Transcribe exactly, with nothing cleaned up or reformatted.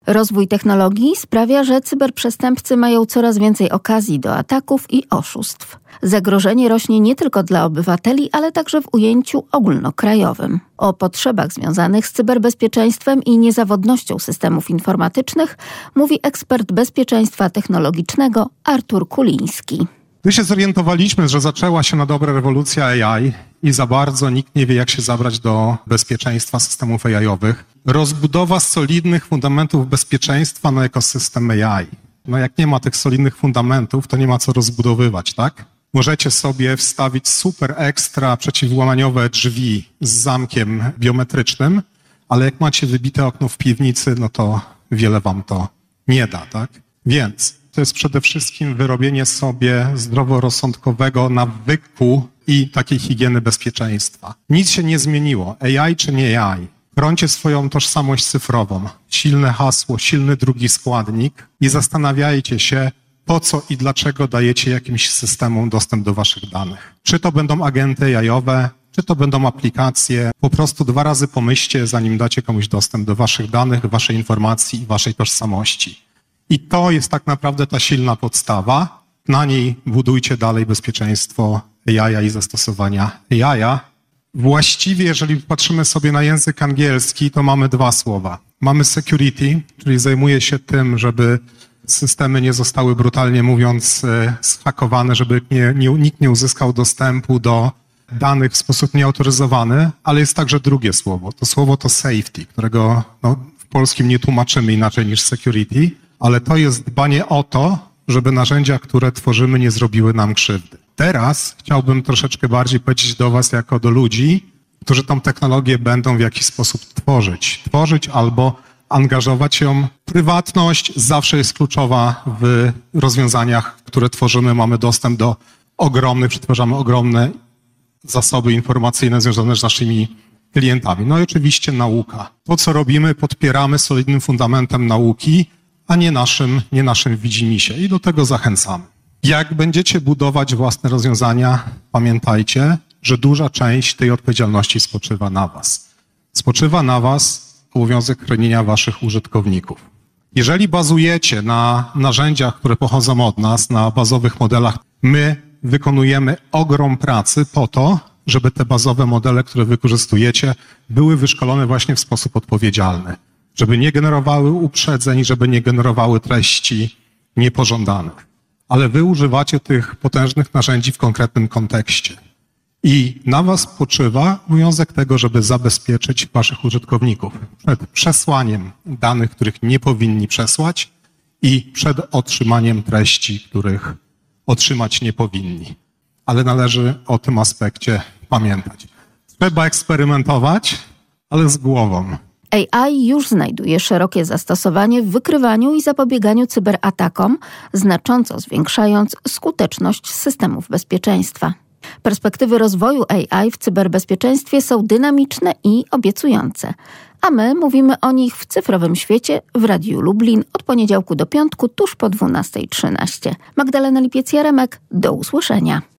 Rozwój technologii sprawia, że cyberprzestępcy mają coraz więcej okazji do ataków i oszustw. Zagrożenie rośnie nie tylko dla obywateli, ale także w ujęciu ogólnokrajowym. O potrzebach związanych z cyberbezpieczeństwem i niezawodnością systemów informatycznych mówi ekspert bezpieczeństwa technologicznego Artur Kuliński. Gdy się zorientowaliśmy, że zaczęła się na dobre rewolucja A I i za bardzo nikt nie wie, jak się zabrać do bezpieczeństwa systemów A I-owych, rozbudowa solidnych fundamentów bezpieczeństwa na ekosystem A I. No jak nie ma tych solidnych fundamentów, to nie ma co rozbudowywać, tak? Możecie sobie wstawić super ekstra przeciwłamaniowe drzwi z zamkiem biometrycznym, ale jak macie wybite okno w piwnicy, no to wiele wam to nie da, tak? Więc to jest przede wszystkim wyrobienie sobie zdroworozsądkowego nawyku i takiej higieny bezpieczeństwa. Nic się nie zmieniło. A I czy nie A I? Chroncie swoją tożsamość cyfrową. Silne hasło, silny drugi składnik i zastanawiajcie się, po co i dlaczego dajecie jakimś systemom dostęp do waszych danych. Czy to będą agenty A I-owe, czy to będą aplikacje. Po prostu dwa razy pomyślcie, zanim dacie komuś dostęp do waszych danych, waszej informacji i waszej tożsamości. I to jest tak naprawdę ta silna podstawa. Na niej budujcie dalej bezpieczeństwo A I i zastosowania A I. Właściwie, jeżeli patrzymy sobie na język angielski, to mamy dwa słowa. Mamy security, czyli zajmuje się tym, żeby systemy nie zostały, brutalnie mówiąc, zhakowane, żeby nie, nie, nikt nie uzyskał dostępu do danych w sposób nieautoryzowany, ale jest także drugie słowo. To słowo to safety, którego no, w polskim nie tłumaczymy inaczej niż security, ale to jest dbanie o to, żeby narzędzia, które tworzymy, nie zrobiły nam krzywdy. Teraz chciałbym troszeczkę bardziej powiedzieć do was jako do ludzi, którzy tą technologię będą w jakiś sposób tworzyć. Tworzyć albo angażować ją. Prywatność zawsze jest kluczowa w rozwiązaniach, które tworzymy. Mamy dostęp do ogromnych, przetwarzamy ogromne zasoby informacyjne związane z naszymi klientami. No i oczywiście nauka. To, co robimy, podpieramy solidnym fundamentem nauki, a nie naszym, nie naszym widzimisię. I do tego zachęcamy. Jak będziecie budować własne rozwiązania, pamiętajcie, że duża część tej odpowiedzialności spoczywa na was. Spoczywa na was obowiązek chronienia waszych użytkowników. Jeżeli bazujecie na narzędziach, które pochodzą od nas, na bazowych modelach, my wykonujemy ogrom pracy po to, żeby te bazowe modele, które wykorzystujecie, były wyszkolone właśnie w sposób odpowiedzialny. Żeby nie generowały uprzedzeń, żeby nie generowały treści niepożądanych. Ale wy używacie tych potężnych narzędzi w konkretnym kontekście. I na was spoczywa obowiązek tego, żeby zabezpieczyć waszych użytkowników przed przesłaniem danych, których nie powinni przesłać i przed otrzymaniem treści, których otrzymać nie powinni. Ale należy o tym aspekcie pamiętać. Trzeba eksperymentować, ale z głową. A I już znajduje szerokie zastosowanie w wykrywaniu i zapobieganiu cyberatakom, znacząco zwiększając skuteczność systemów bezpieczeństwa. Perspektywy rozwoju A I w cyberbezpieczeństwie są dynamiczne i obiecujące, a my mówimy o nich w Cyfrowym Świecie w Radiu Lublin od poniedziałku do piątku tuż po dwunasta trzynaście. Magdalena Lipiec-Jaremek, do usłyszenia.